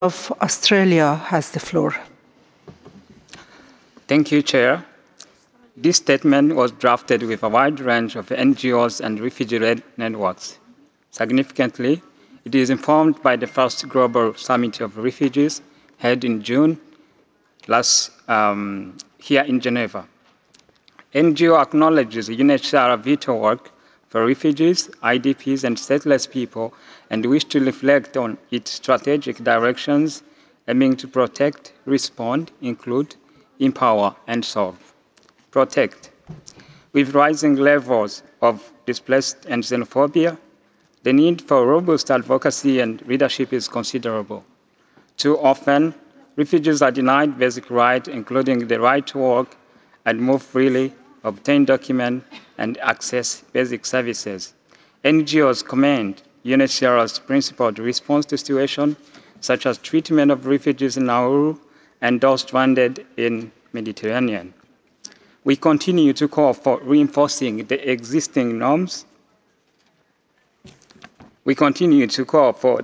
of Australia has the floor. Thank you, Chair. This statement was drafted with a wide range of NGOs and refugee-led networks. Significantly, it is informed by the first Global Summit of Refugees held in June here in Geneva. NGO acknowledges UNHCR's vital work for refugees, IDPs, and stateless people, and wish to reflect on its strategic directions aiming to protect, respond, include, empower, and solve. Protect. With rising levels of displacement and xenophobia, the need for robust advocacy and leadership is considerable. Too often, refugees are denied basic rights, including the right to work and move freely, obtain documents, and access basic services. NGOs commend UNHCR's principled response to situations such as treatment of refugees in Nauru and those stranded in Mediterranean. We continue to call for reinforcing the existing norms. We continue to call for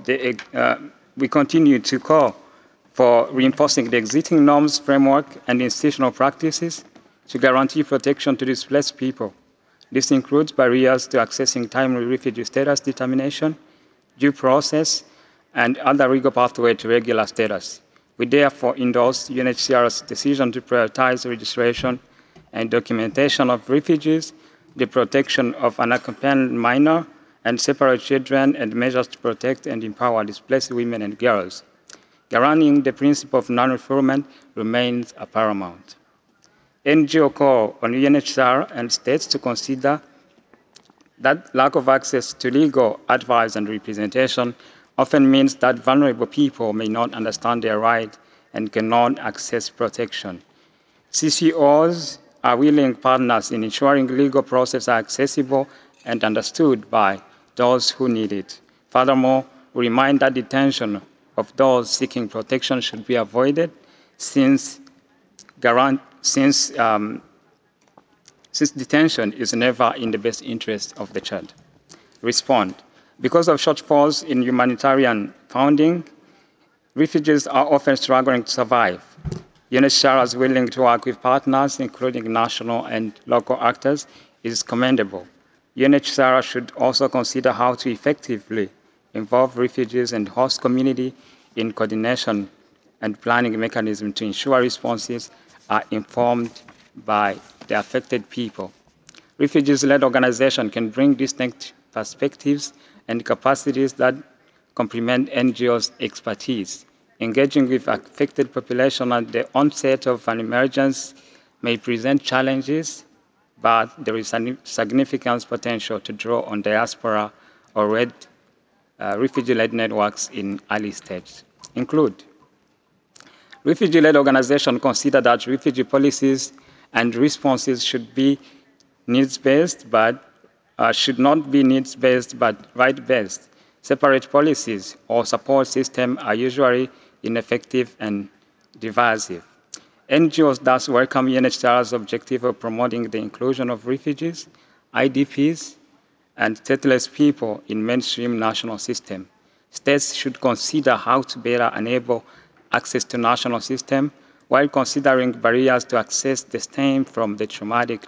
reinforcing the existing norms, framework, and institutional practices to guarantee protection to displaced people. This includes barriers to accessing timely refugee status determination, due process, and other legal pathway to regular status. We therefore endorse UNHCR's decision to prioritize registration and documentation of refugees, the protection of unaccompanied minor and separate children, and measures to protect and empower displaced women and girls. Guaranteeing the principle of non-refoulement remains paramount. NGO call on UNHCR and states to consider that lack of access to legal advice and representation often means that vulnerable people may not understand their rights and cannot access protection. CCOs are willing partners in ensuring legal processes are accessible and understood by those who need it. Furthermore, we remind that detention of those seeking protection should be avoided since detention is never in the best interest of the child. Respond. Because of shortfalls in humanitarian funding, refugees are often struggling to survive. UNHCR is willing to work with partners, including national and local actors, is commendable. UNHCR should also consider how to effectively involve refugees and host community in coordination and planning mechanisms to ensure responses are informed by the affected people. Refugees-led organizations can bring distinct perspectives and capacities that complement NGOs' expertise. Engaging with affected population at the onset of an emergency may present challenges, but there is significant potential to draw on diaspora or refugee-led networks in early stages. Include refugee-led organizations consider that refugee policies and responses should be needs-based, but should not be needs-based but right-based. Separate policies or support systems are usually ineffective and divisive. NGOs thus welcome UNHCR's objective of promoting the inclusion of refugees, IDPs, and stateless people in mainstream national systems. States should consider how to better enable access to national systems while considering barriers to access that stem from the traumatic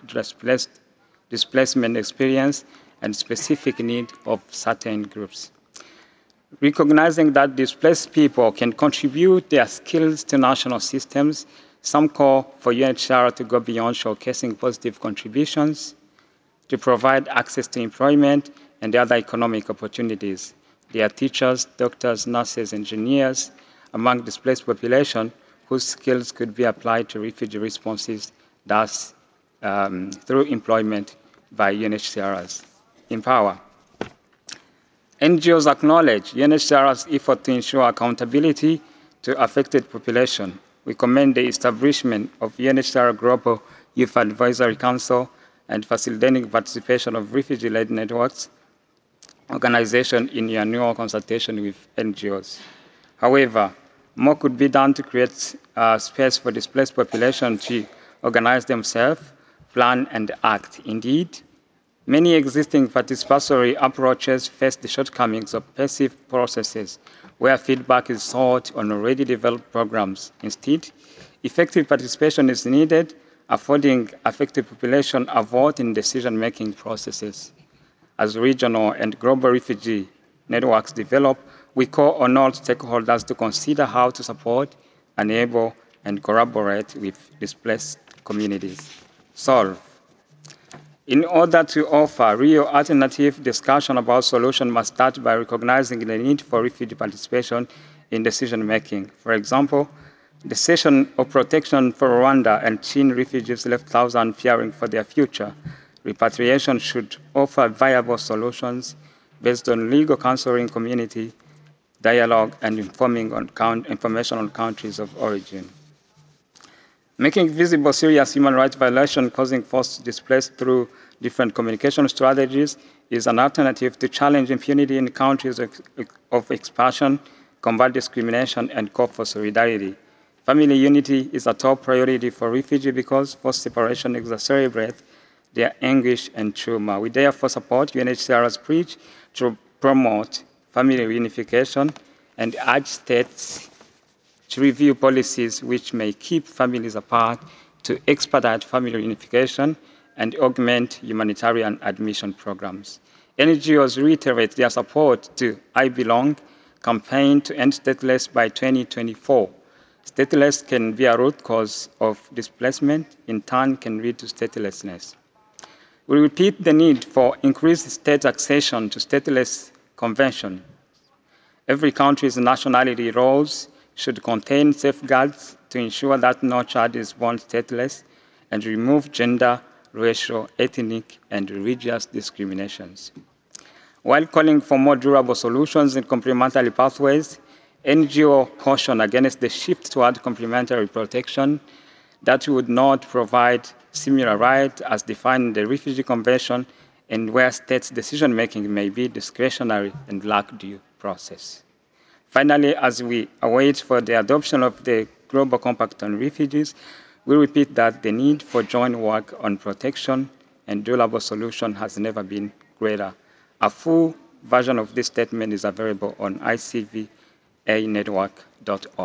displacement experience and specific needs of certain groups. Recognizing that displaced people can contribute their skills to national systems, some call for UNHCR to go beyond showcasing positive contributions to provide access to employment and other economic opportunities. There are teachers, doctors, nurses, engineers among displaced population whose skills could be applied to refugee responses, thus through employment by UNHCR's Empower. NGOs acknowledge UNHCR's effort to ensure accountability to affected population. We commend the establishment of UNHCR Global Youth Advisory Council and facilitating participation of refugee-led networks organizations in annual consultation with NGOs. However, more could be done to create space for displaced population to organize themselves, plan, and act. Indeed, Many existing participatory approaches face the shortcomings of passive processes where feedback is sought on already developed programs. Instead, effective participation is needed, affording affected population a vote in decision-making processes. As regional and global refugee networks develop, we call on all stakeholders to consider how to support, enable, and collaborate with displaced communities. Solve. In order to offer real alternative discussion about solutions must start by recognizing the need for refugee participation in decision-making. For example, the cessation of protection for Rwanda and Chin refugees left thousands fearing for their future. Repatriation should offer viable solutions based on legal counseling, community dialogue, and information on countries of origin. Making visible serious human rights violations causing forced displacement through different communication strategies is an alternative to challenge impunity in countries of expansion, combat discrimination, and call for solidarity. Family unity is a top priority for refugees because forced separation exacerbates their anguish and trauma. We therefore support UNHCR's preach to promote family reunification and urge states to review policies which may keep families apart, to expedite family reunification, and augment humanitarian admission programs. NGOs reiterate their support to I Belong campaign to end stateless by 2024. Stateless can be a root cause of displacement, in turn can lead to statelessness. We repeat the need for increased state accession to stateless convention. Every country's nationality laws should contain safeguards to ensure that no child is born stateless and remove gender, racial, ethnic, and religious discriminations. While calling for more durable solutions in complementary pathways, NGO caution against the shift toward complementary protection that would not provide similar rights as defined in the Refugee Convention and where states' decision-making may be discretionary and lack due process. Finally, as we await for the adoption of the Global Compact on Refugees, we repeat that the need for joint work on protection and durable solution has never been greater. A full version of this statement is available on icvanetwork.org.